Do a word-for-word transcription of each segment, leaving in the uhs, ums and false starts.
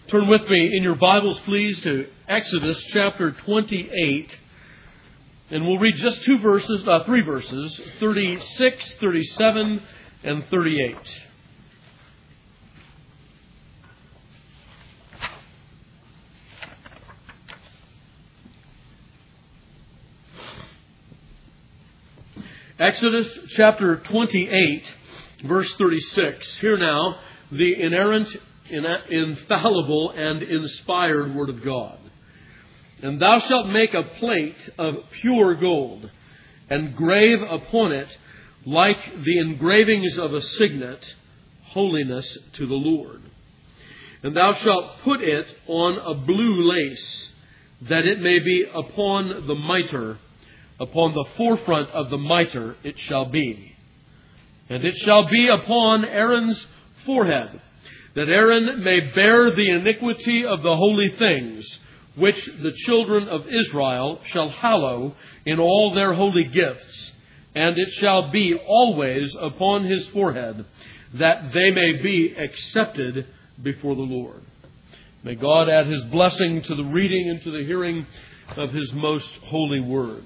Turn with me in your Bibles, please, to Exodus chapter twenty-eight. And we'll read just two verses, uh, three verses, thirty-six, thirty-seven, and thirty-eight. Exodus chapter twenty-eight, verse thirty-six. Hear now the inerrant, infallible, and inspired Word of God. And thou shalt make a plate of pure gold, and grave upon it, like the engravings of a signet, holiness to the Lord. And thou shalt put it on a blue lace, that it may be upon the mitre. Upon the forefront of the mitre it shall be. And it shall be upon Aaron's forehead, that Aaron may bear the iniquity of the holy things, which the children of Israel shall hallow in all their holy gifts. And it shall be always upon his forehead, that they may be accepted before the Lord. May God add His blessing to the reading and to the hearing of His most holy word.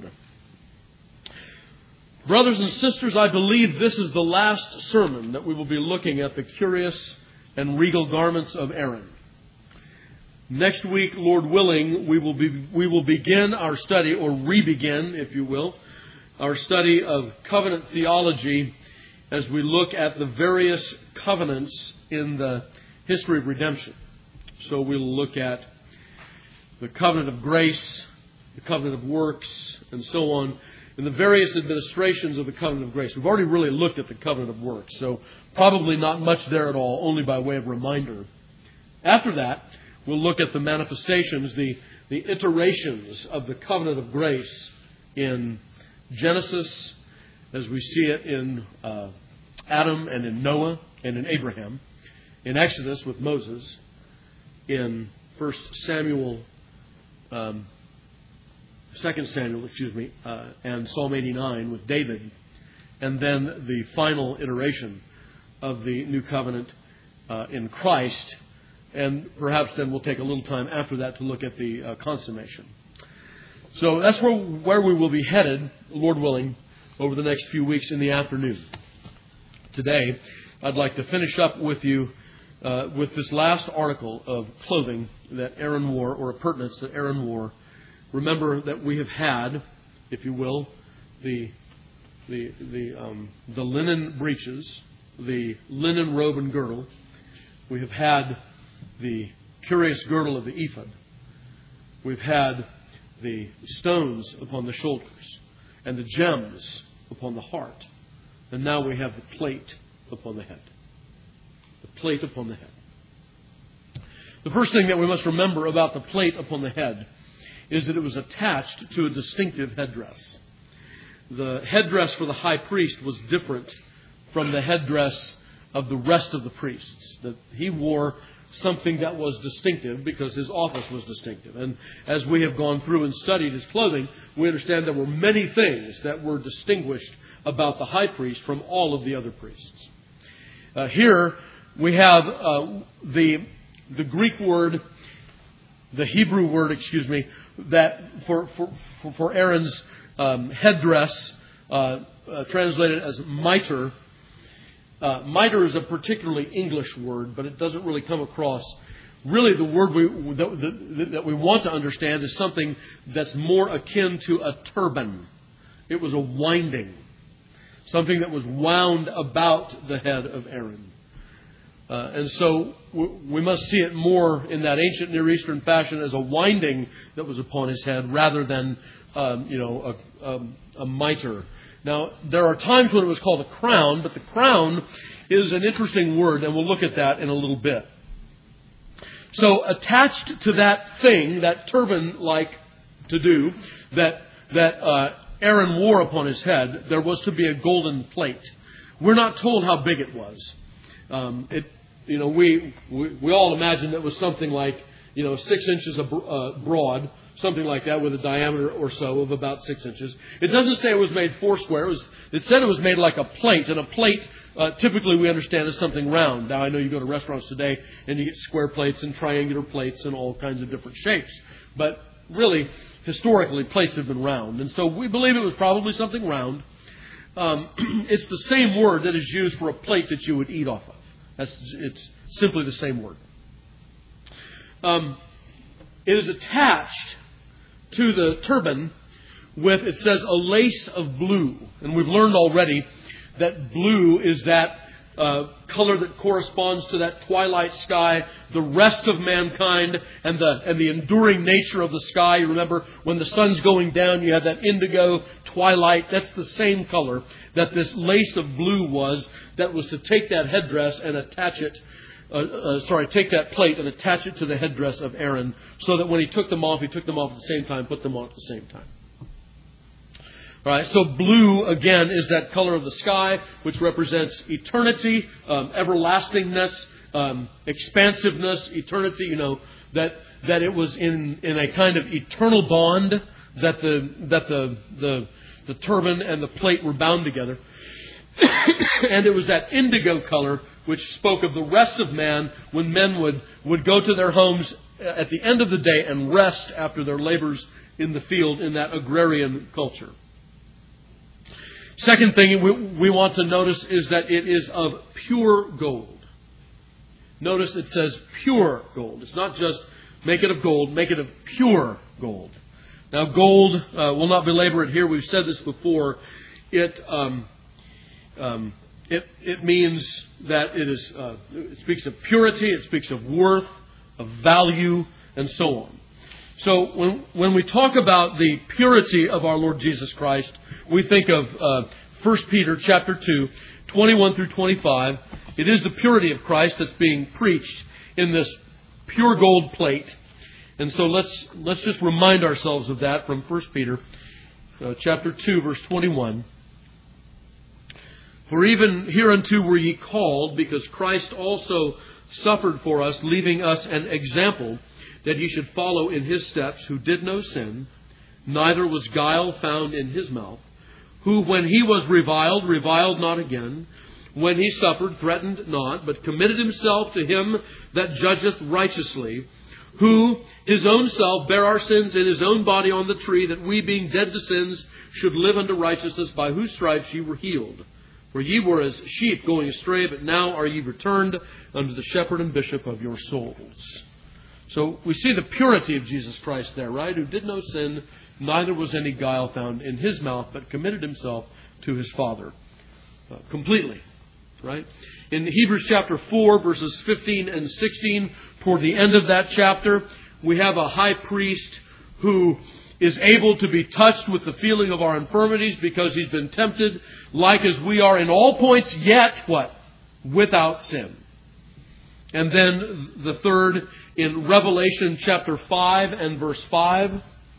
Brothers and sisters, I believe this is the last sermon that we will be looking at the curious and regal garments of Aaron. Next week, Lord willing, we will be we will begin our study, or re-begin, if you will, our study of covenant theology as we look at the various covenants in the history of redemption. So we'll look at the covenant of grace, the covenant of works, and so on, in the various administrations of the covenant of grace. We've already really looked at the covenant of works, so probably not much there at all, only by way of reminder. After that, we'll look at the manifestations, the, the iterations of the covenant of grace in Genesis, as we see it in uh, Adam and in Noah and in Abraham, in Exodus with Moses, in First Samuel, um, Second Samuel, excuse me, uh, and Psalm eighty-nine with David, and then the final iteration of the new covenant uh, in Christ, and perhaps then we'll take a little time after that to look at the uh, consummation. So that's where where we will be headed, Lord willing, over the next few weeks in the afternoon. Today, I'd like to finish up with you uh, with this last article of clothing that Aaron wore, or appurtenance that Aaron wore. Remember that we have had, if you will, the the the um, the linen breeches, the linen robe and girdle. We have had the curious girdle of the ephod. We've had the stones upon the shoulders and the gems upon the heart. And now we have the plate upon the head. The plate upon the head. The first thing that we must remember about the plate upon the head is that it was attached to a distinctive headdress. The headdress for the high priest was different from the headdress of the rest of the priests. That he wore something that was distinctive because his office was distinctive. And as we have gone through and studied his clothing, we understand there were many things that were distinguished about the high priest from all of the other priests. Uh, here we have uh, the the Greek word, the Hebrew word, excuse me, that for for, for Aaron's um, headdress, uh, uh, translated as mitre. Uh, mitre is a particularly English word, but it doesn't really come across. Really, the word we, that, that, that we want to understand is something that's more akin to a turban. It was a winding, something that was wound about the head of Aaron. Uh, and so we must see it more in that ancient Near Eastern fashion as a winding that was upon his head rather than, um, you know, a, a, a mitre. Now, there are times when it was called a crown, but the crown is an interesting word, and we'll look at that in a little bit. So attached to that thing, that turban-like to-do that, that uh, Aaron wore upon his head, there was to be a golden plate. We're not told how big it was. Um, it, you know, we, we we all imagined it was something like, you know, six inches of, uh, broad, something like that, with a diameter or so of about six inches. It doesn't say it was made four square. It, was, it said it was made like a plate, and a plate uh, typically we understand as something round. Now, I know you go to restaurants today and you get square plates and triangular plates and all kinds of different shapes. But really, historically, plates have been round. And so we believe it was probably something round. Um, it's the same word that is used for a plate that you would eat off of. That's, it's simply the same word. Um, it is attached to the turban with, it says, a lace of blue. And we've learned already that blue is that uh, color that corresponds to that twilight sky, the rest of mankind, and the and the enduring nature of the sky. You remember when the sun's going down, you have that indigo twilight. That's the same color that this lace of blue was, that was to take that headdress and attach it, uh, uh, sorry, take that plate and attach it to the headdress of Aaron, so that when he took them off, he took them off at the same time, put them on at the same time. All right, so blue, again, is that color of the sky, which represents eternity, um, everlastingness, um, expansiveness, eternity, you know, that that it was in, in a kind of eternal bond, that the that the, the the turban and the plate were bound together. And it was that indigo color which spoke of the rest of man, when men would, would go to their homes at the end of the day and rest after their labors in the field in that agrarian culture. Second thing we, we want to notice is that it is of pure gold. Notice it says pure gold. It's not just make it of gold, make it of pure gold. Now gold, uh, we'll not belabor it here. We've said this before. It um, um, it it means that it is. Uh, it speaks of purity. It speaks of worth, of value, and so on. So when when we talk about the purity of our Lord Jesus Christ, we think of uh, First Peter chapter two, twenty-one through twenty-five. It is the purity of Christ that's being preached in this pure gold plate. And so let's let's just remind ourselves of that from First Peter uh, chapter two, verse twenty-one. For even hereunto were ye called, because Christ also suffered for us, leaving us an example, that ye should follow in his steps, who did no sin, neither was guile found in his mouth, who when he was reviled, reviled not again, when he suffered, threatened not, but committed himself to him that judgeth righteously, who his own self bare our sins in his own body on the tree, that we, being dead to sins, should live unto righteousness, by whose stripes ye were healed. For ye were as sheep going astray, but now are ye returned unto the shepherd and bishop of your souls. So we see the purity of Jesus Christ there, right? Who did no sin, neither was any guile found in his mouth, but committed himself to his Father uh, completely, right? In Hebrews chapter four, verses fifteen and sixteen, toward the end of that chapter, we have a high priest who is able to be touched with the feeling of our infirmities, because he's been tempted like as we are in all points, yet what? Without sin. And then the third, in Revelation chapter five and verse five,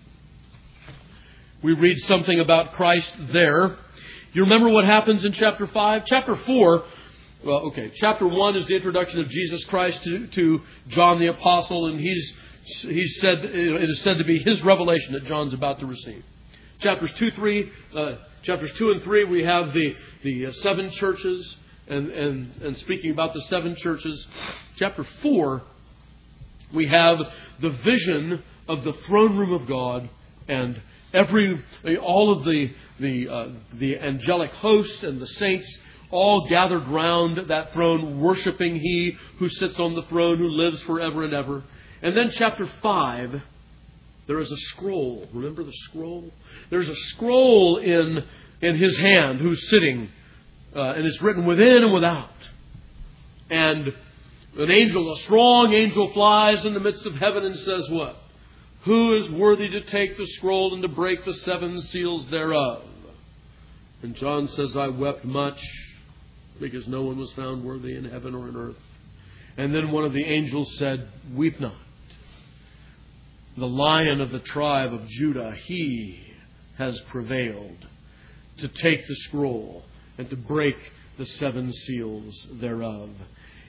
we read something about Christ there. You remember what happens in chapter five? Chapter four, well, okay, chapter one is the introduction of Jesus Christ to, to John the Apostle, and he's he's said it is said to be his revelation that John's about to receive. Chapters two, three, uh, chapters two and three, we have the the uh, seven churches. And, and and speaking about the seven churches. Chapter four, we have the vision of the throne room of God, and every all of the the uh, the angelic hosts and the saints all gathered round that throne, worshiping He who sits on the throne, who lives forever and ever. And then chapter five, there is a scroll. Remember the scroll? There's a scroll in in His hand, who's sitting. Uh, and it's written within and without. And an angel, a strong angel, flies in the midst of heaven and says what? Who is worthy to take the scroll and to break the seven seals thereof? And John says, I wept much, because no one was found worthy in heaven or in earth. And then one of the angels said, weep not. The Lion of the tribe of Judah, he has prevailed to take the scroll and to break the seven seals thereof.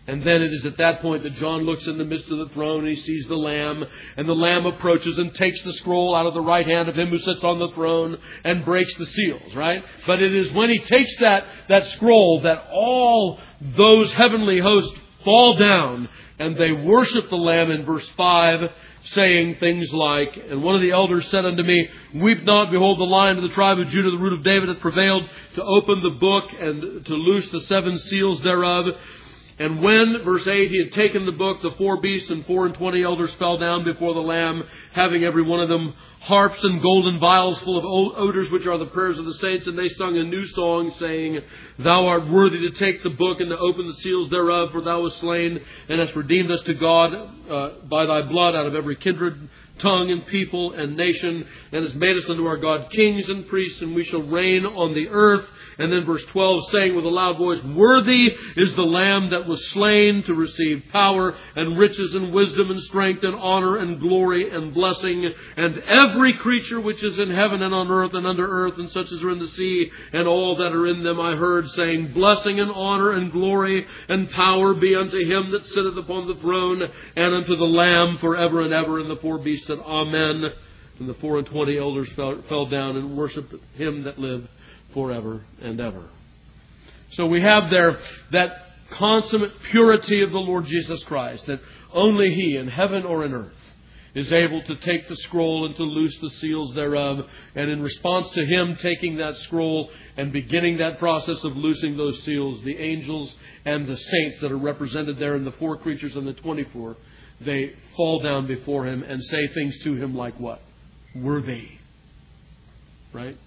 And then it is at that point that John looks in the midst of the throne and he sees the Lamb. And the Lamb approaches and takes the scroll out of the right hand of him who sits on the throne and breaks the seals, right? But it is when he takes that, that scroll that all those heavenly hosts fall down and they worship the Lamb in verse five, saying things like, and one of the elders said unto me, Weep not, behold, the Lion of the tribe of Judah, the root of David, hath prevailed to open the book and to loose the seven seals thereof. And when, verse eight, he had taken the book, the four beasts and four and twenty elders fell down before the Lamb, having every one of them harps and golden vials full of odors, which are the prayers of the saints. And they sung a new song, saying, Thou art worthy to take the book and to open the seals thereof, for thou wast slain and hast redeemed us to God uh, by thy blood out of every kindred, tongue and people and nation, and hast made us unto our God kings and priests, and we shall reign on the earth. And then verse twelve, saying with a loud voice, Worthy is the Lamb that was slain to receive power and riches and wisdom and strength and honor and glory and blessing. And every creature which is in heaven and on earth and under earth and such as are in the sea and all that are in them, I heard saying, Blessing and honor and glory and power be unto him that sitteth upon the throne and unto the Lamb forever and ever. And the four beasts said, Amen. And the four and twenty elders fell, fell down and worshipped him that lived forever and ever. So we have there that consummate purity of the Lord Jesus Christ, that only He in heaven or in earth is able to take the scroll and to loose the seals thereof. And in response to Him taking that scroll and beginning that process of loosing those seals, the angels and the saints that are represented there in the four creatures and the twenty-four, they fall down before Him and say things to Him like what? Worthy. Right?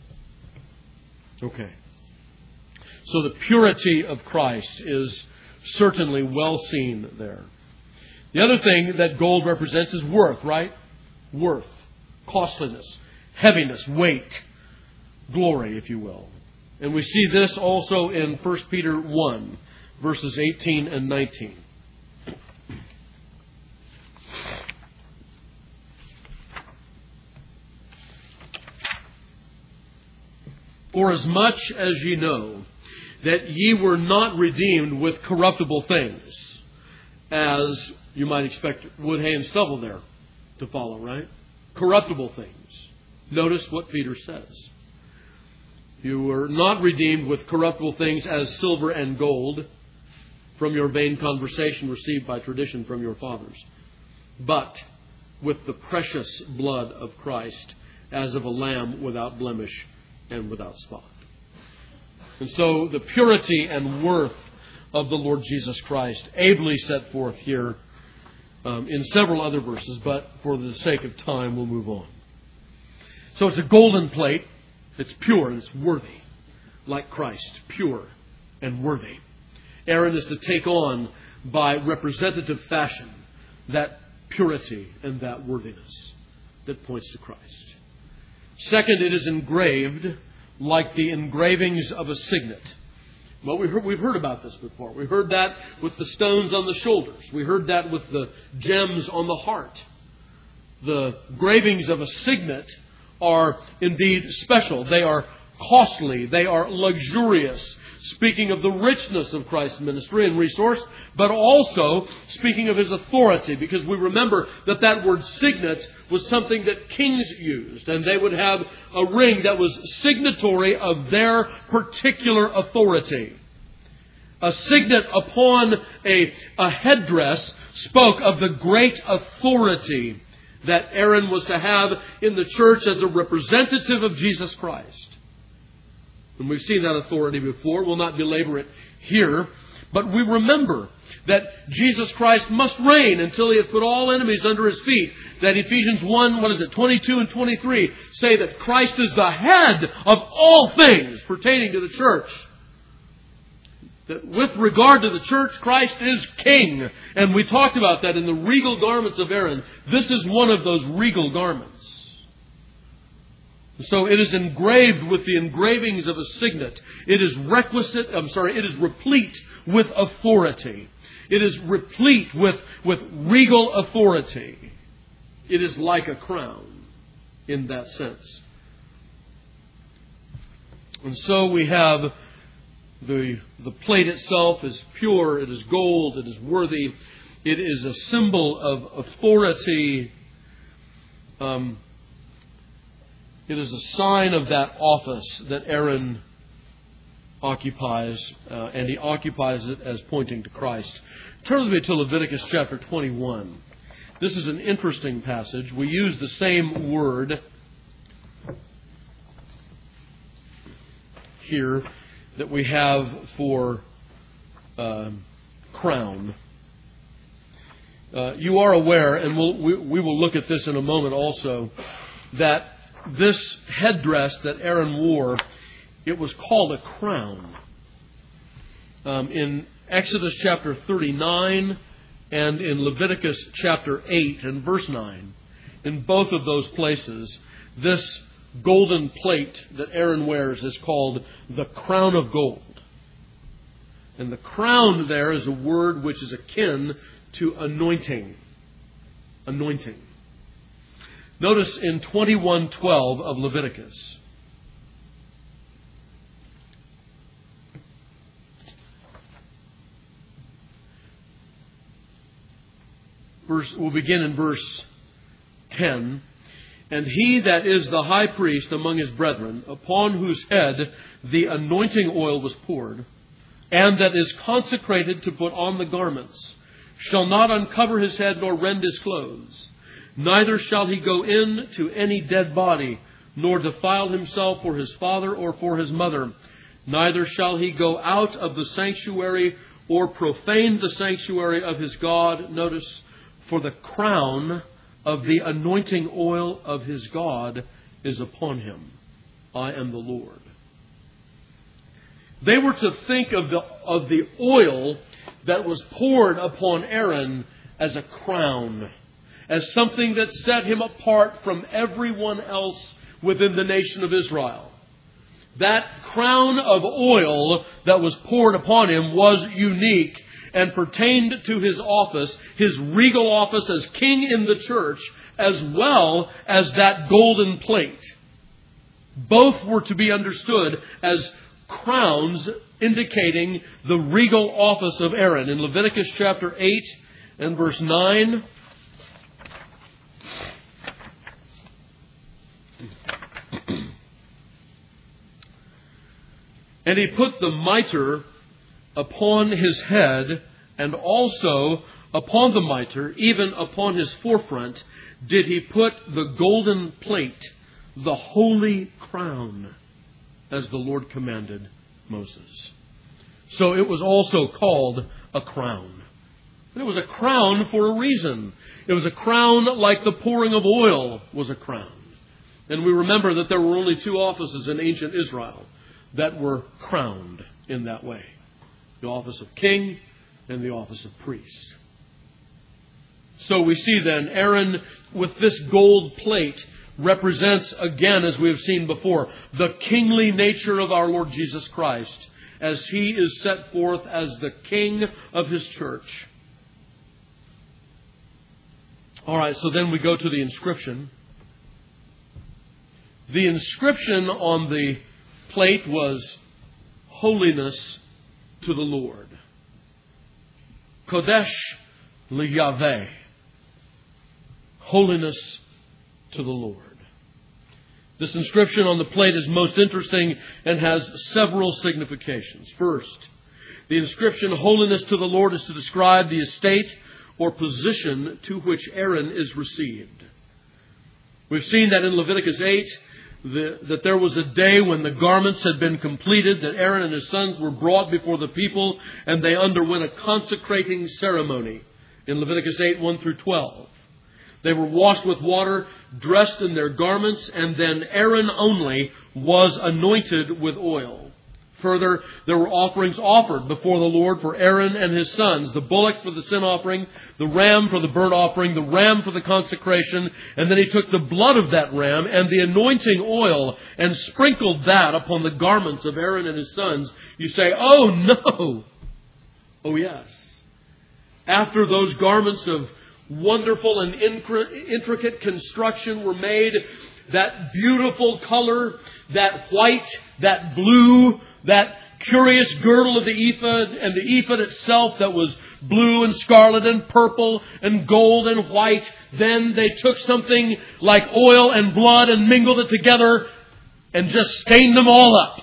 Okay. So the purity of Christ is certainly well seen there. The other thing that gold represents is worth, right? Worth, costliness, heaviness, weight, glory, if you will. And we see this also in First Peter one, verses eighteen and nineteen. For as much as ye know that ye were not redeemed with corruptible things, as you might expect wood, hay, and stubble there to follow, right? Corruptible things. Notice what Peter says. You were not redeemed with corruptible things as silver and gold from your vain conversation received by tradition from your fathers, but with the precious blood of Christ, as of a lamb without blemish and without spot. And so the purity and worth of the Lord Jesus Christ, ably set forth here um, in several other verses, but for the sake of time, we'll move on. So it's a golden plate. It's pure and it's worthy, like Christ, pure and worthy. Aaron is to take on, by representative fashion, that purity and that worthiness that points to Christ. Second, it is engraved like the engravings of a signet. Well, we've heard, we've heard about this before. We heard that with the stones on the shoulders. We heard that with the gems on the heart. The engravings of a signet are indeed special. They are costly. They are luxurious. Speaking of the richness of Christ's ministry and resource, but also speaking of His authority, because we remember that that word signet was something that kings used, and they would have a ring that was signatory of their particular authority. A signet upon a, a headdress spoke of the great authority that Aaron was to have in the church as a representative of Jesus Christ. And we've seen that authority before. We'll not belabor it here. But we remember that Jesus Christ must reign until He hath put all enemies under His feet. That Ephesians one, what is it, twenty-two and twenty-three say that Christ is the head of all things pertaining to the church. That with regard to the church, Christ is king. And we talked about that in the regal garments of Aaron. This is one of those regal garments. So it is engraved with the engravings of a signet. It is requisite, I'm sorry, it is replete with authority. It is replete with, with regal authority. It is like a crown in that sense. And so we have The, the plate itself is pure, it is gold, it is worthy, it is a symbol of authority. Um, it is a sign of that office that Aaron occupies, uh, and he occupies it as pointing to Christ. Turn with me to Leviticus chapter twenty-one. This is an interesting passage. We use the same word here that we have for uh, crown. Uh, you are aware, and we'll, we, we will look at this in a moment also, that this headdress that Aaron wore, it was called a crown. Um, in Exodus chapter thirty-nine and in Leviticus chapter eight and verse nine, in both of those places, this golden plate that Aaron wears is called the crown of gold. And the crown there is a word which is akin to anointing. Anointing. Notice in twenty-one twelve of Leviticus. Verse, we'll begin in verse ten. And he that is the high priest among his brethren, upon whose head the anointing oil was poured, and that is consecrated to put on the garments, shall not uncover his head nor rend his clothes. Neither shall he go in to any dead body, nor defile himself for his father or for his mother. Neither shall he go out of the sanctuary or profane the sanctuary of his God. Notice, for the crown of the anointing oil of his God is upon him. I am the Lord. They were to think of the, of the oil that was poured upon Aaron as a crown, as something that set him apart from everyone else within the nation of Israel. That crown of oil that was poured upon him was unique and pertained to his office, his regal office as king in the church, as well as that golden plate. Both were to be understood as crowns indicating the regal office of Aaron. In Leviticus chapter eight and verse nine, and he put the mitre upon his head, and also upon the mitre, even upon his forefront, did he put the golden plate, the holy crown, as the Lord commanded Moses. So it was also called a crown. But it was a crown for a reason. It was a crown like the pouring of oil was a crown. And we remember that there were only two offices in ancient Israel that were crowned in that way. The office of king and the office of priest. So we see then Aaron with this gold plate represents, again, as we have seen before, the kingly nature of our Lord Jesus Christ as he is set forth as the king of his church. All right, so then we go to the inscription. The inscription on the plate was holiness to the Lord. Kodesh LeYahveh. Holiness to the Lord. This inscription on the plate is most interesting and has several significations. First, the inscription holiness to the Lord is to describe the estate or position to which Aaron is received. We've seen that in Leviticus eight, The, that there was a day when the garments had been completed, that Aaron and his sons were brought before the people, and they underwent a consecrating ceremony in Leviticus eight, one through twelve. They were washed with water, dressed in their garments, and then Aaron only was anointed with oil. Further, there were offerings offered before the Lord for Aaron and his sons. The bullock for the sin offering, the ram for the burnt offering, the ram for the consecration. And then he took the blood of that ram and the anointing oil and sprinkled that upon the garments of Aaron and his sons. You say, oh no! Oh yes. After those garments of wonderful and intricate construction were made, that beautiful color, that white, that blue, that curious girdle of the ephod and the ephod itself that was blue and scarlet and purple and gold and white. Then they took something like oil and blood and mingled it together and just stained them all up.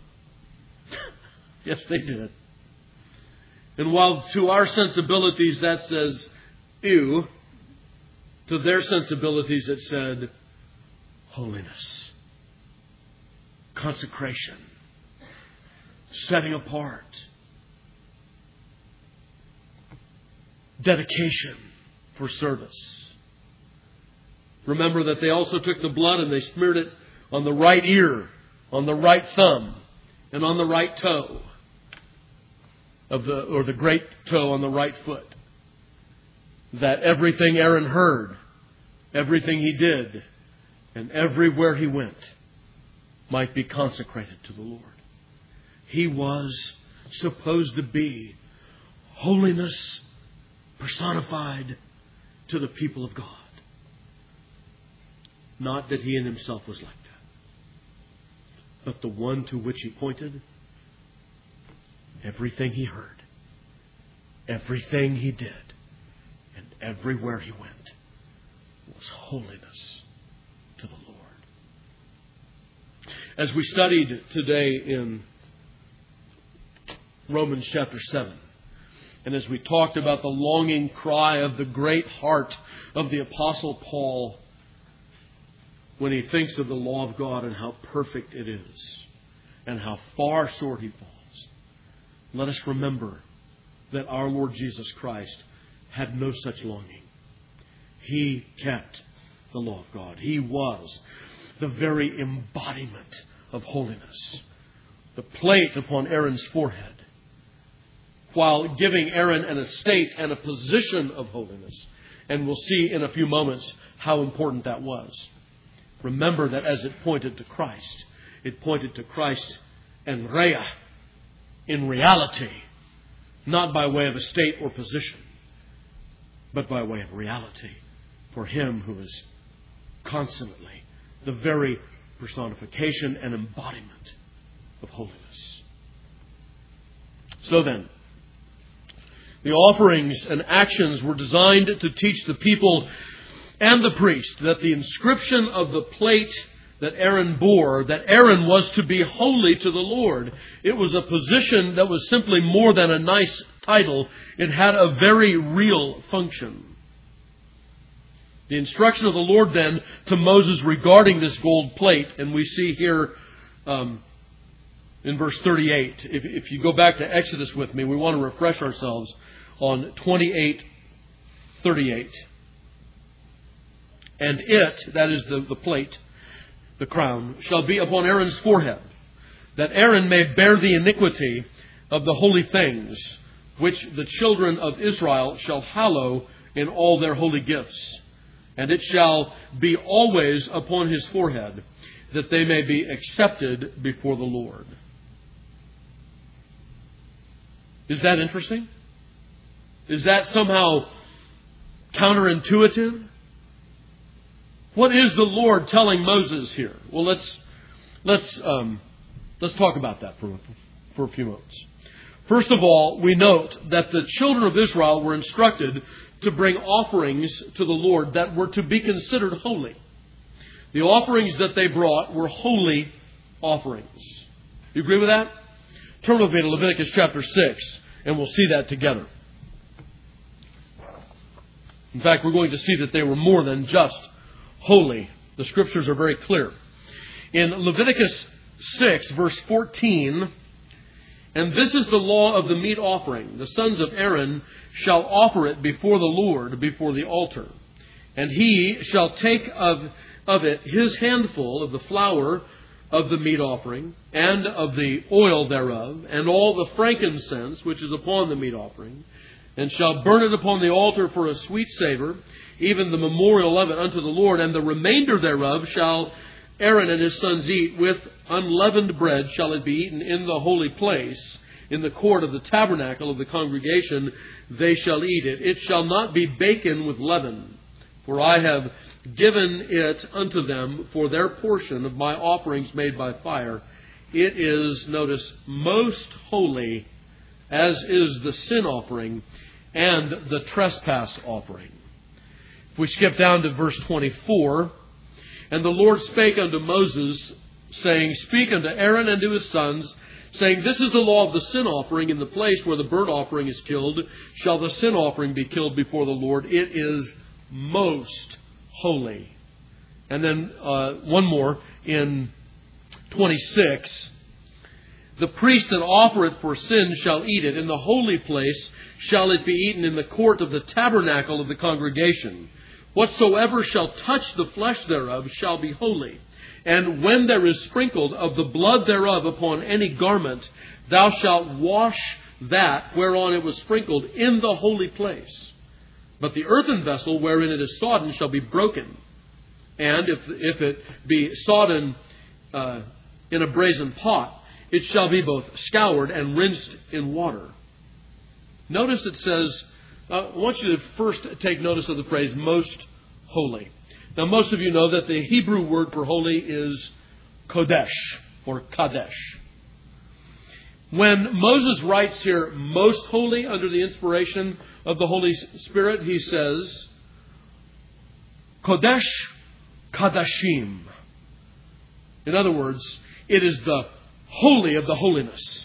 Yes, they did. And while to our sensibilities that says, ew, to their sensibilities it said, holiness, consecration, setting apart, dedication for service. Remember that they also took the blood and they smeared it on the right ear, on the right thumb, and on the right toe of the, or the great toe on the right foot. That everything Aaron heard, everything he did, and everywhere he went might be consecrated to the Lord. He was supposed to be holiness personified to the people of God. Not that he in himself was like that, but the one to which he pointed, everything he heard, everything he did, and everywhere he went was holiness to the Lord. As we studied today in Romans chapter seven, and as we talked about the longing cry of the great heart of the Apostle Paul when he thinks of the law of God and how perfect it is and how far short he falls, let us remember that our Lord Jesus Christ had no such longing. He kept the law of God. He was the very embodiment of holiness. The plate upon Aaron's forehead, while giving Aaron an estate and a position of holiness. And we'll see in a few moments how important that was. Remember that as it pointed to Christ, it pointed to Christ and Rea in reality, not by way of estate or position, but by way of reality for him who is consummately the very personification and embodiment of holiness. So then, the offerings and actions were designed to teach the people and the priest that the inscription of the plate that Aaron bore, that Aaron was to be holy to the Lord. It was a position that was simply more than a nice title. It had a very real function. The instruction of the Lord then to Moses regarding this gold plate, and we see here um, in verse thirty-eight. If, if you go back to Exodus with me, we want to refresh ourselves on twenty-eight thirty-eight. And it, that is the, the plate, the crown, shall be upon Aaron's forehead, that Aaron may bear the iniquity of the holy things, which the children of Israel shall hallow in all their holy gifts. And it shall be always upon his forehead, that they may be accepted before the Lord. Is that interesting? Is that somehow counterintuitive? What is the Lord telling Moses here? Well, let's let's um, let's talk about that for for a few moments. First of all, we note that the children of Israel were instructed to bring offerings to the Lord that were to be considered holy. The offerings that they brought were holy offerings. You agree with that? Turn with me to Leviticus chapter six, and we'll see that together. In fact, we're going to see that they were more than just holy. The Scriptures are very clear. In Leviticus six, verse fourteen, and this is the law of the meat offering. The sons of Aaron shall offer it before the Lord, before the altar. And he shall take of, of it his handful of the flour of the meat offering, and of the oil thereof, and all the frankincense which is upon the meat offering, and shall burn it upon the altar for a sweet savour, even the memorial of it unto the Lord. And the remainder thereof shall Aaron and his sons eat. With unleavened bread shall it be eaten in the holy place, in the court of the tabernacle of the congregation they shall eat it. It shall not be baken with leaven, for I have given it unto them for their portion of my offerings made by fire it is, notice, most holy, as is the sin offering and the trespass offering. If we skip down to verse twenty-four, and the Lord spake unto Moses, saying, Speak unto Aaron and to his sons, saying, This is the law of the sin offering. In the place where the burnt offering is killed, shall the sin offering be killed before the Lord. It is most holy. And then uh, one more in twenty-six. The priest that offereth for sin shall eat it. In the holy place shall it be eaten in the court of the tabernacle of the congregation. Whatsoever shall touch the flesh thereof shall be holy. And when there is sprinkled of the blood thereof upon any garment, thou shalt wash that whereon it was sprinkled in the holy place. But the earthen vessel wherein it is sodden shall be broken. And if, if it be sodden uh, in a brazen pot, it shall be both scoured and rinsed in water. Notice it says, uh, I want you to first take notice of the phrase most holy. Now, most of you know that the Hebrew word for holy is kodesh or kadesh. When Moses writes here most holy under the inspiration of the Holy Spirit, he says kodesh kadashim. In other words, it is the holy of the holiness.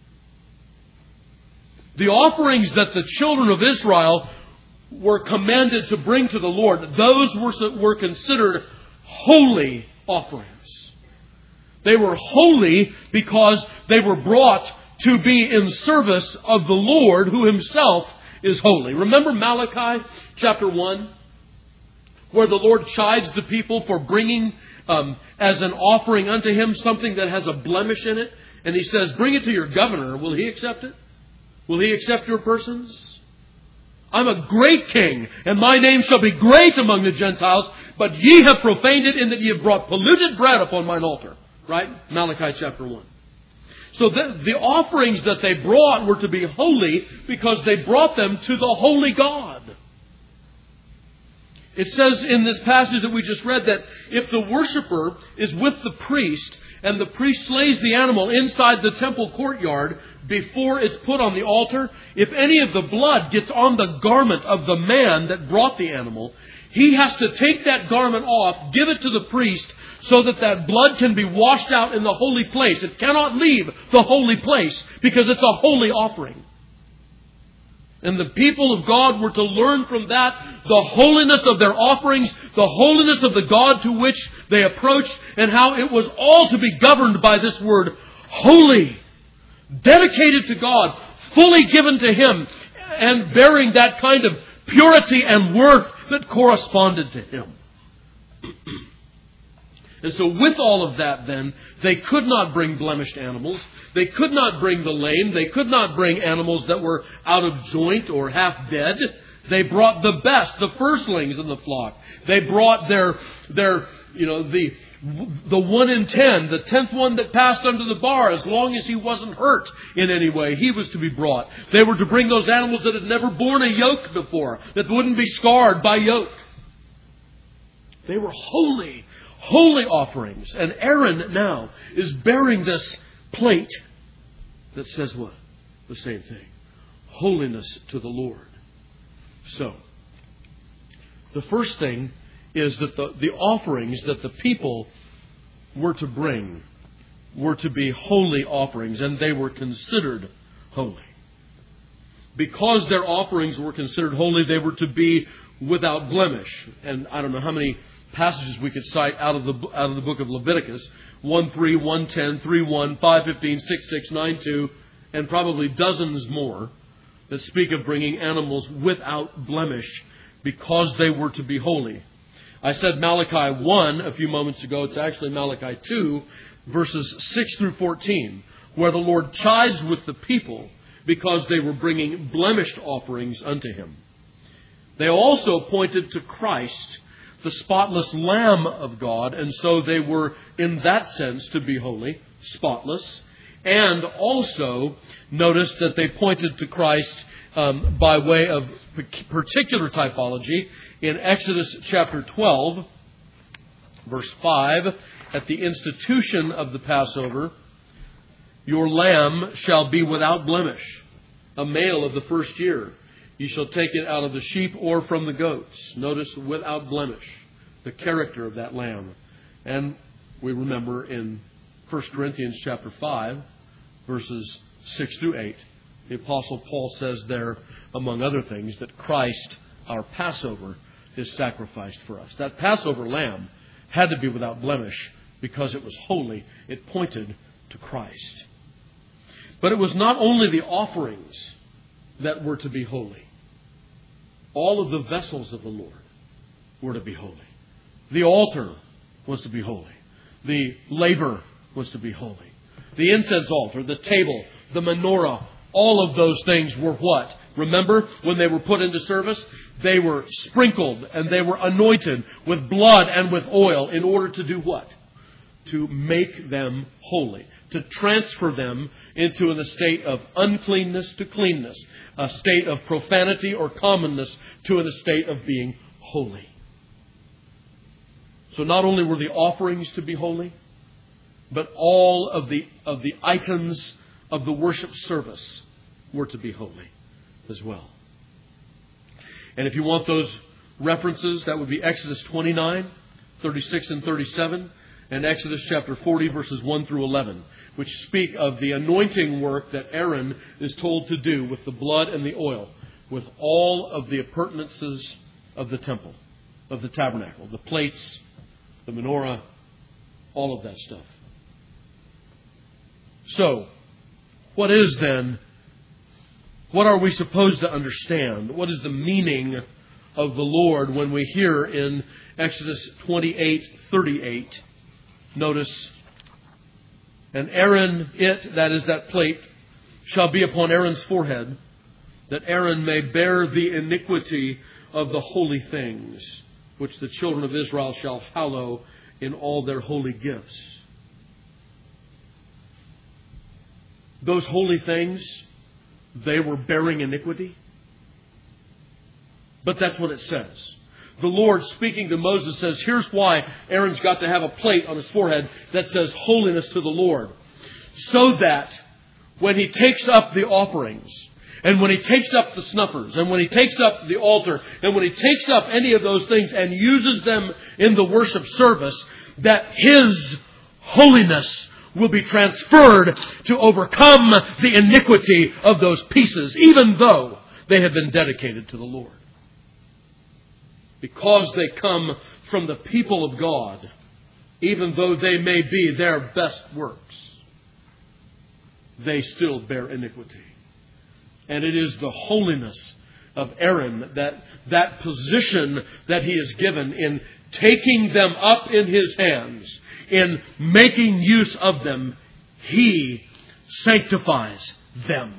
The offerings that the children of Israel were commanded to bring to the Lord, those were, were considered holy offerings. They were holy because they were brought to be in service of the Lord, who Himself is holy. Remember Malachi chapter one, where the Lord chides the people for bringing um, as an offering unto Him something that has a blemish in it. And He says, bring it to your governor. Will he accept it? Will he accept your persons? I'm a great king, and my name shall be great among the Gentiles, but ye have profaned it in that ye have brought polluted bread upon mine altar. Right? Malachi chapter one. So the, the offerings that they brought were to be holy because they brought them to the holy God. It says in this passage that we just read that if the worshiper is with the priest and the priest slays the animal inside the temple courtyard before it's put on the altar, if any of the blood gets on the garment of the man that brought the animal, he has to take that garment off, give it to the priest, so that that blood can be washed out in the holy place. It cannot leave the holy place because it's a holy offering. And the people of God were to learn from that the holiness of their offerings, the holiness of the God to which they approached, and how it was all to be governed by this word, holy, dedicated to God, fully given to Him, and bearing that kind of purity and worth that corresponded to Him. And so with all of that then, they could not bring blemished animals. They could not bring the lame. They could not bring animals that were out of joint or half dead. They brought the best, the firstlings in the flock. They brought their, their, you know, the, the one in ten, the tenth one that passed under the bar, as long as he wasn't hurt in any way, he was to be brought. They were to bring those animals that had never borne a yoke before, that wouldn't be scarred by yoke. They were holy. Holy offerings. And Aaron now is bearing this plate that says what? The same thing. Holiness to the Lord. So, the first thing is that the, the offerings that the people were to bring were to be holy offerings, and they were considered holy. Because their offerings were considered holy, they were to be without blemish. And I don't know how many passages we could cite out of the out of the book of Leviticus, one three, one ten, three one, five fifteen, six six, nine two, and probably dozens more that speak of bringing animals without blemish because they were to be holy. I said Malachi one a few moments ago. It's actually Malachi two, verses six through fourteen, where the Lord chides with the people because they were bringing blemished offerings unto Him. They also pointed to Christ, the spotless Lamb of God, and so they were, in that sense, to be holy, spotless. And also, notice that they pointed to Christ um, by way of particular typology in Exodus chapter twelve, verse five, at the institution of the Passover. Your lamb shall be without blemish, a male of the first year. You shall take it out of the sheep or from the goats. Notice, without blemish, the character of that lamb. And we remember in First Corinthians chapter five, verses six through eight, the Apostle Paul says there, among other things, that Christ, our Passover, is sacrificed for us. That Passover lamb had to be without blemish because it was holy. It pointed to Christ. But it was not only the offerings that were to be holy. All of the vessels of the Lord were to be holy. The altar was to be holy. The laver was to be holy. The incense altar, the table, the menorah, all of those things were what? Remember, when they were put into service, they were sprinkled and they were anointed with blood and with oil in order to do what? To make them holy. To transfer them into a state of uncleanness to cleanness. A state of profanity or commonness to a state of being holy. So not only were the offerings to be holy, but all of the of the items of the worship service were to be holy as well. And if you want those references, that would be Exodus twenty-nine, thirty-six and thirty-seven, and Exodus chapter forty, verses one through eleven, which speak of the anointing work that Aaron is told to do with the blood and the oil, with all of the appurtenances of the temple, of the tabernacle, the plates, the menorah, all of that stuff. So, what is then, what are we supposed to understand? What is the meaning of the Lord when we hear in Exodus twenty-eight thirty-eight, notice, and Aaron, it, that is that plate, shall be upon Aaron's forehead, that Aaron may bear the iniquity of the holy things, which the children of Israel shall hallow in all their holy gifts. Those holy things, they were bearing iniquity. But that's what it says. The Lord, speaking to Moses, says, here's why Aaron's got to have a plate on his forehead that says holiness to the Lord. So that when he takes up the offerings, and when he takes up the snuffers, and when he takes up the altar, and when he takes up any of those things and uses them in the worship service, that his holiness will be transferred to overcome the iniquity of those pieces, even though they have been dedicated to the Lord. Because they come from the people of God, even though they may be their best works, they still bear iniquity. And it is the holiness of Aaron, that, that position that he is given in taking them up in his hands, in making use of them, he sanctifies them.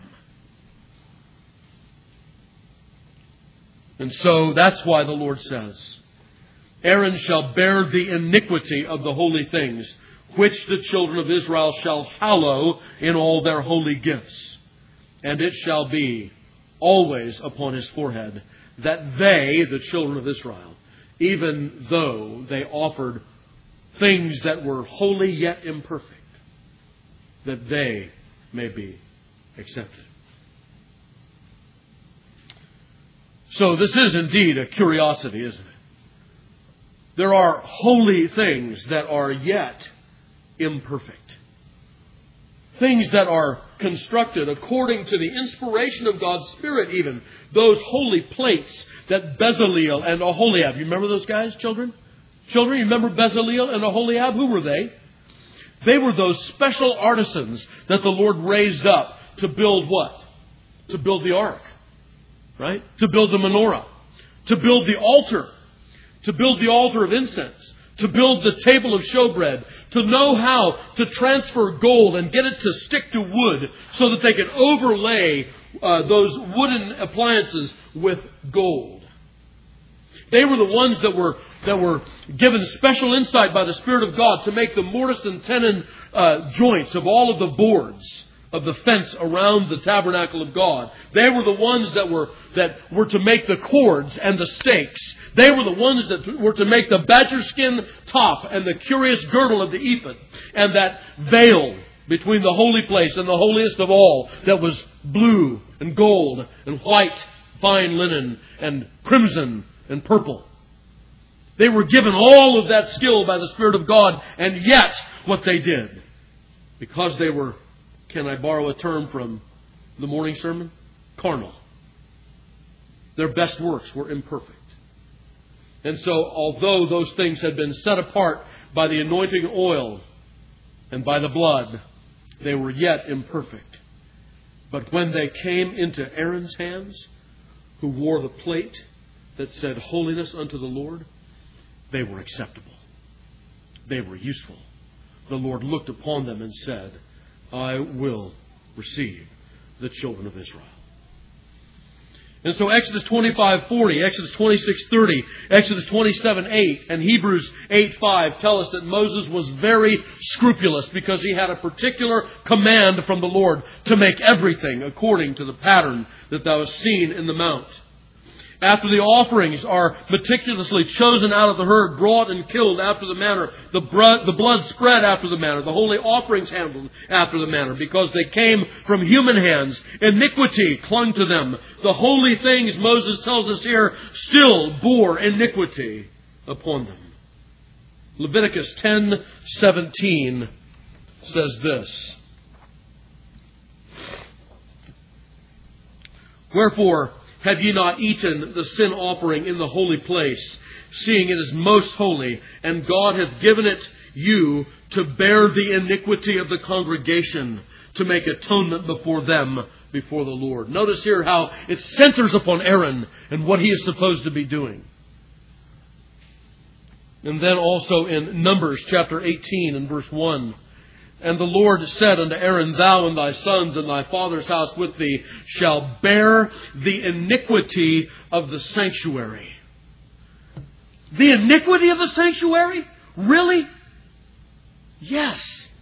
And so that's why the Lord says, Aaron shall bear the iniquity of the holy things, which the children of Israel shall hallow in all their holy gifts. And it shall be always upon his forehead, that they, the children of Israel, even though they offered things that were holy yet imperfect, that they may be accepted. So this is indeed a curiosity, isn't it? There are holy things that are yet imperfect. Things that are constructed according to the inspiration of God's Spirit even. Those holy plates that Bezaleel and Aholiab. You remember those guys, children? Children, you remember Bezaleel and Aholiab? Who were they? They were those special artisans that the Lord raised up to build what? To build the ark. Right? To build the menorah. To build the altar. To build the altar of incense. To build the table of showbread. To know how to transfer gold and get it to stick to wood so that they could overlay uh, those wooden appliances with gold. They were the ones that were that were given special insight by the Spirit of God to make the mortise and tenon uh, joints of all of the boards of the fence around the tabernacle of God. They were the ones that were that were to make the cords and the stakes. They were the ones that were to make the badger skin top and the curious girdle of the ephod and that veil between the holy place and the holiest of all that was blue and gold and white, fine linen and crimson and purple. They were given all of that skill by the Spirit of God, and yet what they did, because they were, can I borrow a term from the morning sermon? Carnal. Their best works were imperfect. And so, although those things had been set apart by the anointing oil and by the blood, they were yet imperfect. But when they came into Aaron's hands, who wore the plate that said holiness unto the Lord, they were acceptable. They were useful. The Lord looked upon them and said, I will receive the children of Israel. And so Exodus twenty-five forty, Exodus twenty-six thirty, Exodus twenty-seven eight, and Hebrews eight five tell us that Moses was very scrupulous because he had a particular command from the Lord to make everything according to the pattern that thou hast seen in the mount. After the offerings are meticulously chosen out of the herd, brought and killed after the manner, the blood, the blood spread after the manner, the holy offerings handled after the manner, because they came from human hands, iniquity clung to them. The holy things, Moses tells us here, still bore iniquity upon them. Leviticus ten seventeen says this. Wherefore, have ye not eaten the sin offering in the holy place, seeing it is most holy, and God hath given it you to bear the iniquity of the congregation, to make atonement before them, before the Lord. Notice here how it centers upon Aaron and what he is supposed to be doing. And then also in Numbers chapter eighteen and verse one, and the Lord said unto Aaron, thou and thy sons and thy father's house with thee shall bear the iniquity of the sanctuary. The iniquity of the sanctuary? Really? Yes.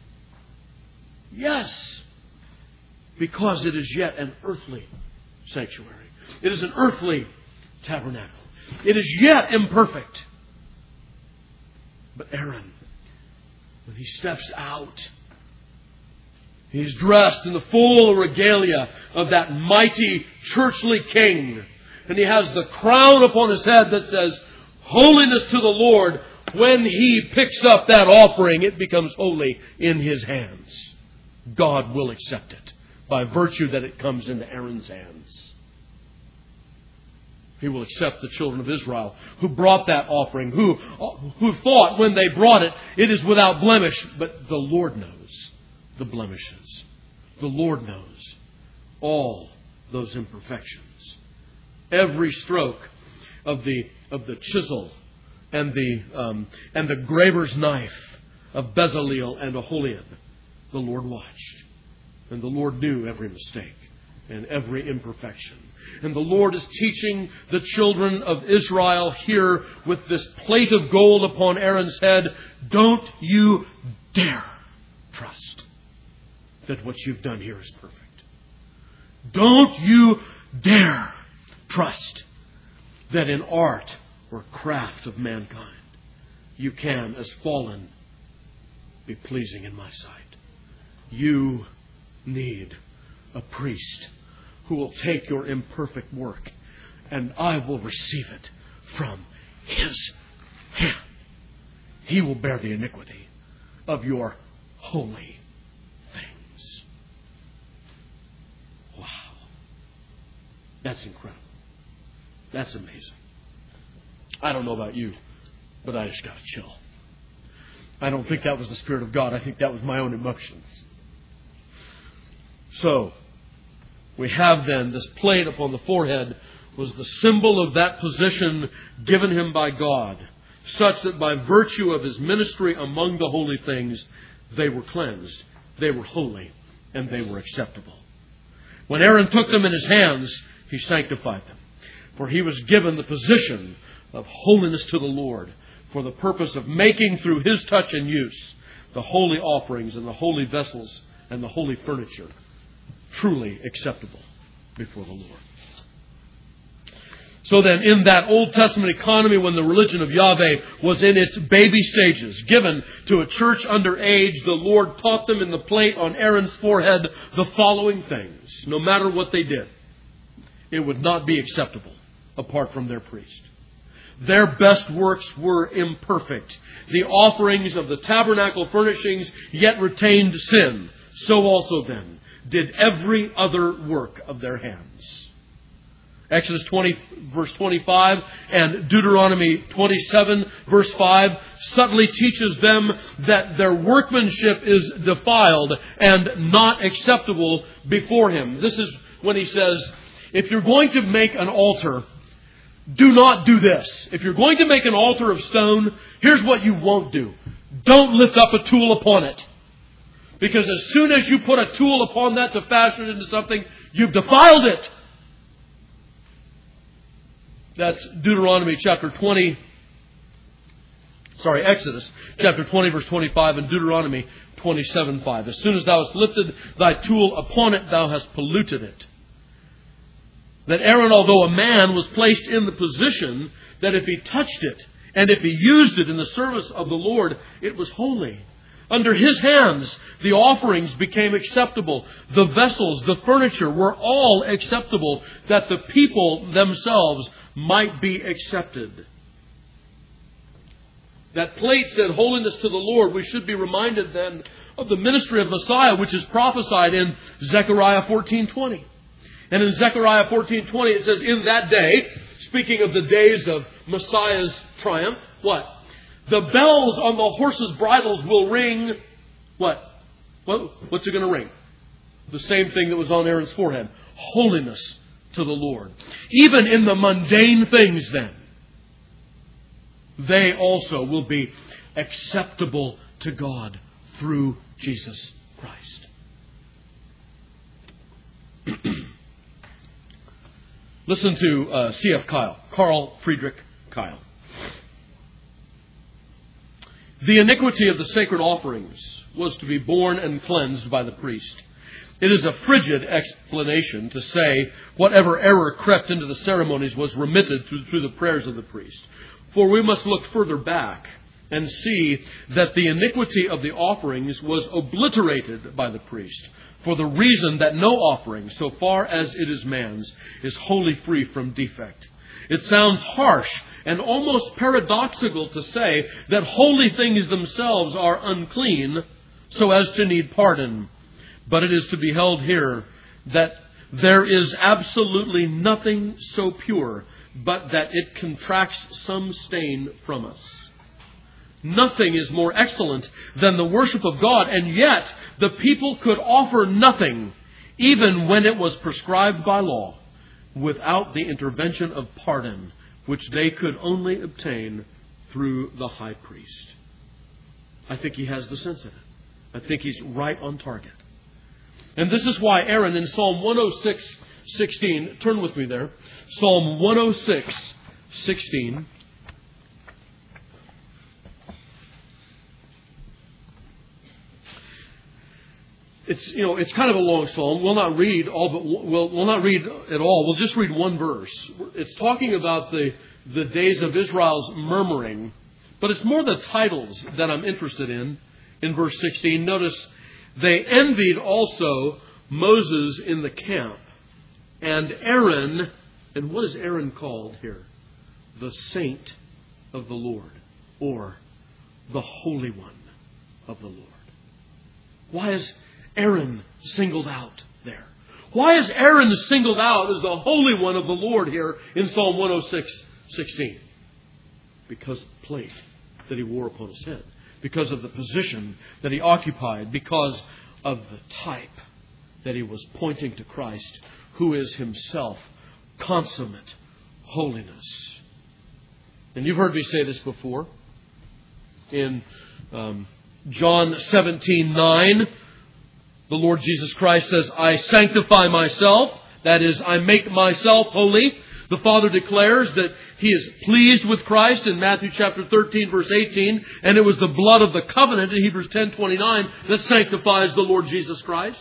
Yes. Because it is yet an earthly sanctuary. It is an earthly tabernacle. It is yet imperfect. But Aaron, when he steps out, he's dressed in the full regalia of that mighty churchly king. And he has the crown upon his head that says, holiness to the Lord. When he picks up that offering, it becomes holy in his hands. God will accept it by virtue that it comes into Aaron's hands. He will accept the children of Israel who brought that offering, who, who thought when they brought it, it is without blemish. But the Lord knows the blemishes. The Lord knows all those imperfections. Every stroke of the of the chisel and the um, and the graver's knife of Bezaleel and Aholiab, the Lord watched, and the Lord knew every mistake and every imperfection. And the Lord is teaching the children of Israel here with this plate of gold upon Aaron's head. Don't you dare trust that what you've done here is perfect. Don't you dare trust that in art or craft of mankind you can, as fallen, be pleasing in my sight. You need a priest who will take your imperfect work and I will receive it from his hand. He will bear the iniquity of your holy things. Wow. That's incredible. That's amazing. I don't know about you, but I just got a chill. I don't think that was the Spirit of God. I think that was my own emotions. So, we have then this plate upon the forehead was the symbol of that position given him by God, such that by virtue of his ministry among the holy things, they were cleansed, they were holy, and they were acceptable. When Aaron took them in his hands, he sanctified them. For he was given the position of holiness to the Lord for the purpose of making through his touch and use the holy offerings and the holy vessels and the holy furniture truly acceptable before the Lord. So then, in that Old Testament economy, when the religion of Yahweh was in its baby stages, given to a church under age, the Lord taught them in the plate on Aaron's forehead the following things. No matter what they did, it would not be acceptable apart from their priest. Their best works were imperfect. The offerings of the tabernacle furnishings yet retained sin. So also then did every other work of their hands. Exodus twenty, verse twenty-five, and Deuteronomy twenty-seven, verse five, subtly teaches them that their workmanship is defiled and not acceptable before Him. This is when He says, if you're going to make an altar, do not do this. If you're going to make an altar of stone, here's what you won't do. Don't lift up a tool upon it. Because as soon as you put a tool upon that to fashion it into something, you've defiled it. That's Deuteronomy chapter twenty. Sorry, Exodus chapter twenty, verse twenty-five, and Deuteronomy twenty-seven, five. As soon as thou hast lifted thy tool upon it, thou hast polluted it. That Aaron, although a man, was placed in the position that if he touched it and if he used it in the service of the Lord, it was holy. Under his hands, the offerings became acceptable. The vessels, the furniture were all acceptable, that the people themselves might be accepted. That plate said, holiness to the Lord. We should be reminded then of the ministry of Messiah, which is prophesied in Zechariah fourteen twenty. And in Zechariah fourteen twenty it says, in that day, speaking of the days of Messiah's triumph, what? The bells on the horses' bridles will ring, what? what? What's it going to ring? The same thing that was on Aaron's forehead. Holiness to the Lord. Even in the mundane things then, they also will be acceptable to God through Jesus Christ. Listen to uh, C F Kyle, Carl Friedrich Kyle. The iniquity of the sacred offerings was to be borne and cleansed by the priest. It is a frigid explanation to say whatever error crept into the ceremonies was remitted through, through the prayers of the priest. For we must look further back and see that the iniquity of the offerings was obliterated by the priest, for the reason that no offering, so far as it is man's, is wholly free from defect. It sounds harsh and almost paradoxical to say that holy things themselves are unclean so as to need pardon. But it is to be held here that there is absolutely nothing so pure but that it contracts some stain from us. Nothing is more excellent than the worship of God, and yet the people could offer nothing, even when it was prescribed by law, without the intervention of pardon, which they could only obtain through the high priest. I think he has the sense of it. I think he's right on target. And this is why Aaron in Psalm one oh six, sixteen, turn with me there, Psalm one oh six, sixteen. It's, you know, it's kind of a long psalm. We'll not read all, but we'll, we'll not read it all. We'll just read one verse. It's talking about the, the days of Israel's murmuring, but it's more the titles that I'm interested in. In verse sixteen, notice, they envied also Moses in the camp, and Aaron, and what is Aaron called here? The saint of the Lord, or the Holy One of the Lord. Why is Aaron singled out there? Why is Aaron singled out as the Holy One of the Lord here in Psalm one oh six, sixteen? Because of the plate that he wore upon his head. Because of the position that he occupied. Because of the type that he was pointing to Christ, who is himself consummate holiness. And you've heard me say this before. In um, John seventeen nine, the Lord Jesus Christ says, I sanctify myself. That is, I make myself holy. The Father declares that He is pleased with Christ in Matthew chapter thirteen, verse eighteen. And it was the blood of the covenant in Hebrews ten twenty-nine that sanctifies the Lord Jesus Christ.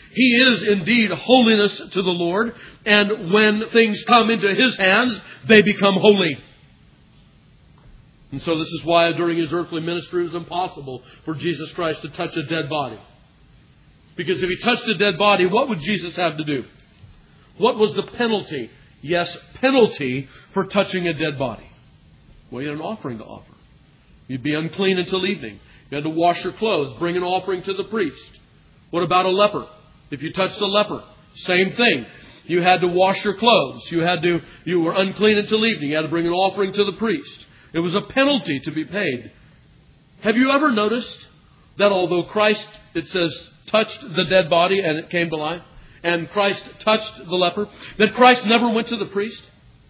He is indeed holiness to the Lord, and when things come into His hands, they become holy. And so this is why during His earthly ministry it was impossible for Jesus Christ to touch a dead body. Because if He touched a dead body, what would Jesus have to do? What was the penalty? Yes, penalty for touching a dead body. Well, you had an offering to offer. You'd be unclean until evening. You had to wash your clothes, bring an offering to the priest. What about a leper? If you touched a leper, same thing. You had to wash your clothes. You had to, you were unclean until evening. You had to bring an offering to the priest. It was a penalty to be paid. Have you ever noticed that although Christ, it says, touched the dead body and it came to life, and Christ touched the leper, that Christ never went to the priest?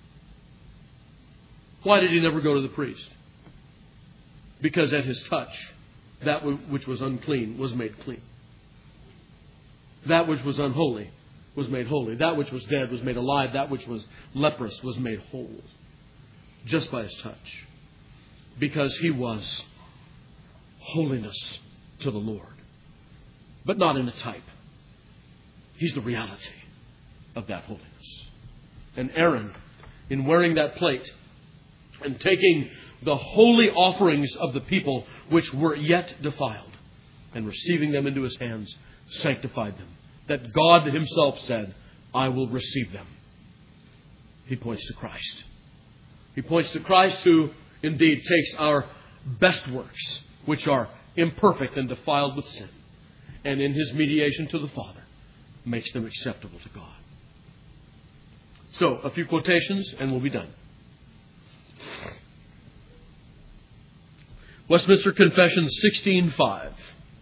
Why did He never go to the priest? Because at His touch, that which was unclean was made clean. That which was unholy was made holy. That which was dead was made alive. That which was leprous was made whole. Just by His touch. Because He was holiness to the Lord. But not in a type. He's the reality of that holiness. And Aaron, in wearing that plate and taking the holy offerings of the people which were yet defiled and receiving them into His hands, sanctified them. That God Himself said, I will receive them. He points to Christ. He points to Christ, who indeed takes our best works, which are imperfect and defiled with sin, and in His mediation to the Father, makes them acceptable to God. So, a few quotations and we'll be done. Westminster Confession sixteen five.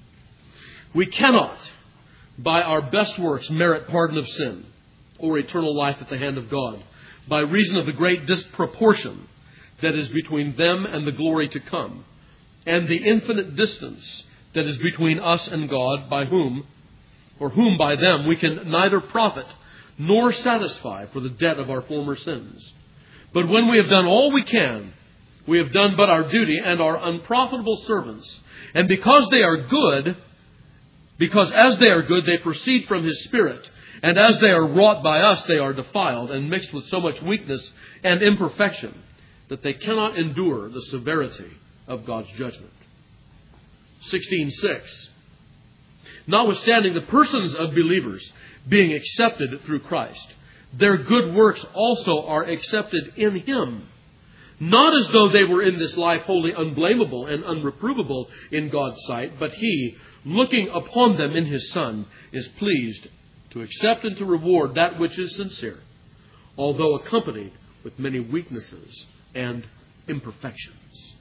We cannot, by our best works, merit pardon of sin or eternal life at the hand of God, by reason of the great disproportion that is between them and the glory to come, and the infinite distance that is between us and God, by whom, or whom by them, we can neither profit nor satisfy for the debt of our former sins. But when we have done all we can, we have done but our duty and are unprofitable servants. And because they are good, because as they are good, they proceed from His Spirit. And as they are wrought by us, they are defiled and mixed with so much weakness and imperfection that they cannot endure the severity of God's judgment. sixteen six. Notwithstanding the persons of believers being accepted through Christ, their good works also are accepted in Him. Not as though they were in this life wholly unblameable and unreprovable in God's sight, but He, looking upon them in His Son, is pleased to accept and to reward that which is sincere, although accompanied with many weaknesses and imperfections.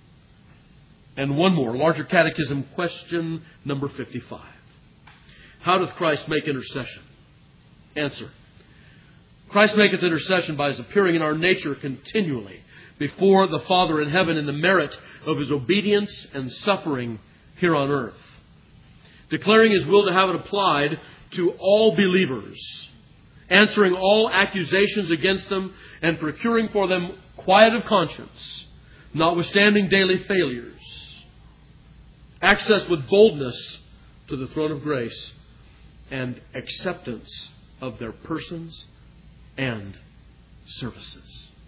And one more, larger catechism, question number fifty-five. How doth Christ make intercession? Answer. Christ maketh intercession by His appearing in our nature continually before the Father in heaven in the merit of His obedience and suffering here on earth, declaring His will to have it applied to all believers, answering all accusations against them, and procuring for them quiet of conscience, notwithstanding daily failures, access with boldness to the throne of grace, and acceptance of their persons and services.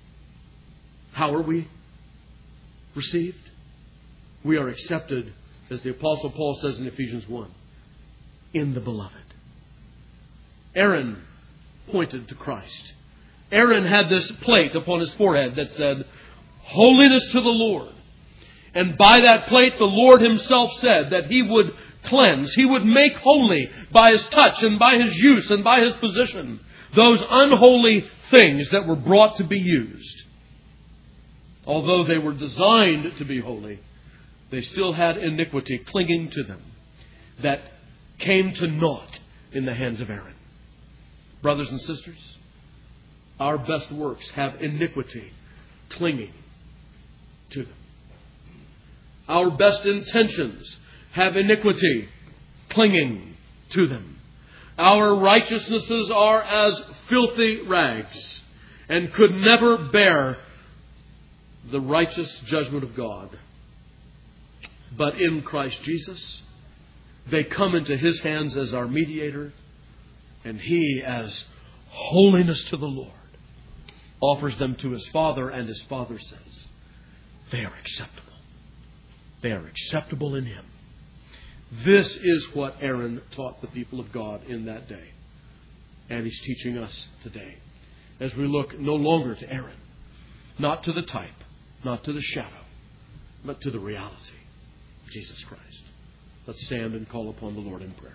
How are we received? We are accepted, as the Apostle Paul says in Ephesians one, in the Beloved. Aaron pointed to Christ. Aaron had this plate upon his forehead that said, Holiness to the Lord. And by that plate, the Lord Himself said that He would cleanse, He would make holy by His touch and by His use and by His position those unholy things that were brought to be used. Although they were designed to be holy, they still had iniquity clinging to them that came to naught in the hands of Aaron. Brothers and sisters, our best works have iniquity clinging to them. Our best intentions have iniquity clinging to them. Our righteousnesses are as filthy rags and could never bear the righteous judgment of God. But in Christ Jesus, they come into His hands as our mediator, And he, as holiness to the Lord, offers them to his Father, and his Father says, they are acceptable. They are acceptable in him. This is what Aaron taught the people of God in that day. And he's teaching us today. As we look no longer to Aaron, not to the type, not to the shadow, but to the reality of Jesus Christ. Let's stand and call upon the Lord in prayer.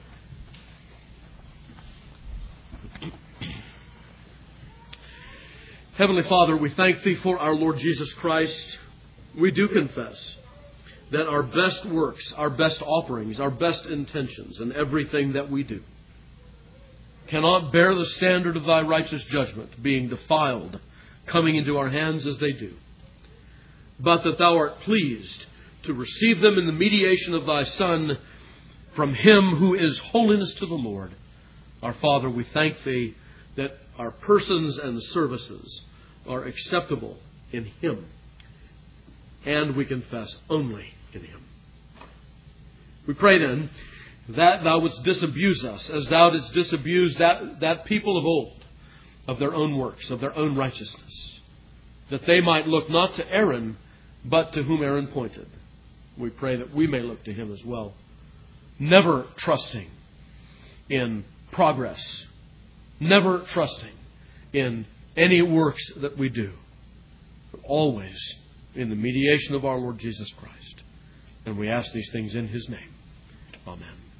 Heavenly Father, we thank Thee for our Lord Jesus Christ. We do confess that our best works, our best offerings, our best intentions, and everything that we do cannot bear the standard of Thy righteous judgment, being defiled, coming into our hands as they do. But that Thou art pleased to receive them in the mediation of Thy Son from Him who is holiness to the Lord. Our Father, we thank Thee that our persons and services are acceptable in Him. And we confess only in Him. We pray then that Thou wouldst disabuse us as Thou didst disabuse that, that people of old of their own works, of their own righteousness, that they might look not to Aaron, but to whom Aaron pointed. We pray that we may look to him as well, never trusting in progress, never trusting in any works that we do, but always in the mediation of our Lord Jesus Christ. And we ask these things in His name. Amen.